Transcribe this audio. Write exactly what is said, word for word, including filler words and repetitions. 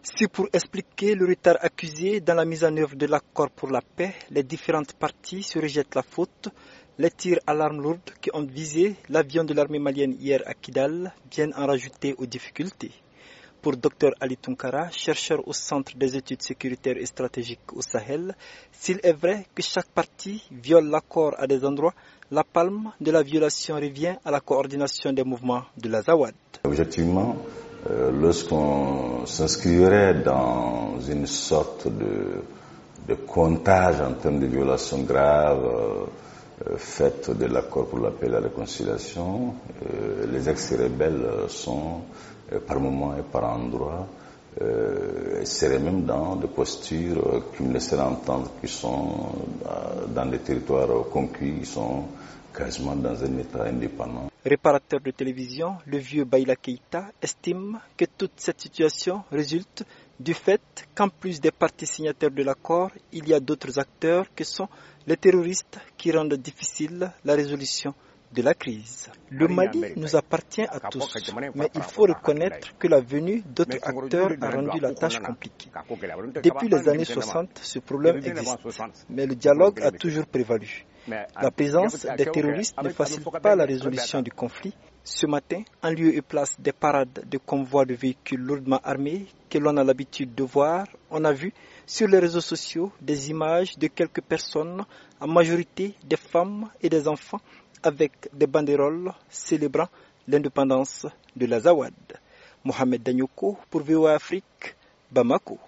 C'est pour expliquer le retard accusé dans la mise en œuvre de l'accord pour la paix. Les différentes parties se rejettent la faute. Les tirs à l'arme lourde qui ont visé l'avion de l'armée malienne hier à Kidal viennent en rajouter aux difficultés. Pour Dr Ali Tunkara, chercheur au Centre des études sécuritaires et stratégiques au Sahel, s'il est vrai que chaque partie viole l'accord à des endroits, la palme de la violation revient à la coordination des mouvements de la Zawad. Objectivement, euh, lorsqu'on s'inscrirait dans une sorte de, de comptage en termes de violations graves euh, faites de l'accord pour la paix et la réconciliation, euh, les ex-rebelles sont euh, par moments et par endroits euh, seraient même dans des postures qui me laisseraient entendre qu'ils sont euh, dans des territoires conquis, ils sont quasiment dans un état indépendant. Réparateur de télévision, le vieux Baïla Keïta estime que toute cette situation résulte du fait qu'en plus des parties signataires de l'accord, il y a d'autres acteurs que sont les terroristes qui rendent difficile la résolution de la crise. Le Mali nous appartient à tous, mais il faut reconnaître que la venue d'autres acteurs a rendu la tâche compliquée. Depuis les années soixante, ce problème existe, mais le dialogue a toujours prévalu. La présence des terroristes ne facilite pas la résolution du conflit. Ce matin, en lieu et place des parades de convois de véhicules lourdement armés que l'on a l'habitude de voir, on a vu sur les réseaux sociaux des images de quelques personnes, en majorité des femmes et des enfants, avec des banderoles célébrant l'indépendance de la Zawad. Mohamed Danyoko pour V O A Afrique, Bamako.